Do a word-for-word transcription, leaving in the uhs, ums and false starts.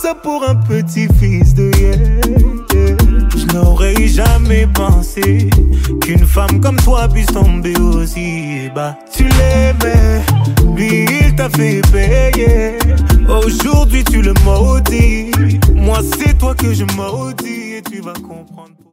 ça pour un petit fils de yeah, yeah. Je n'aurais jamais pensé qu'une femme comme toi puisse tomber aussi bas. Tu l'aimais, lui il t'a fait payer. Aujourd'hui tu le maudis. Moi c'est toi que je maudis et tu vas comprendre.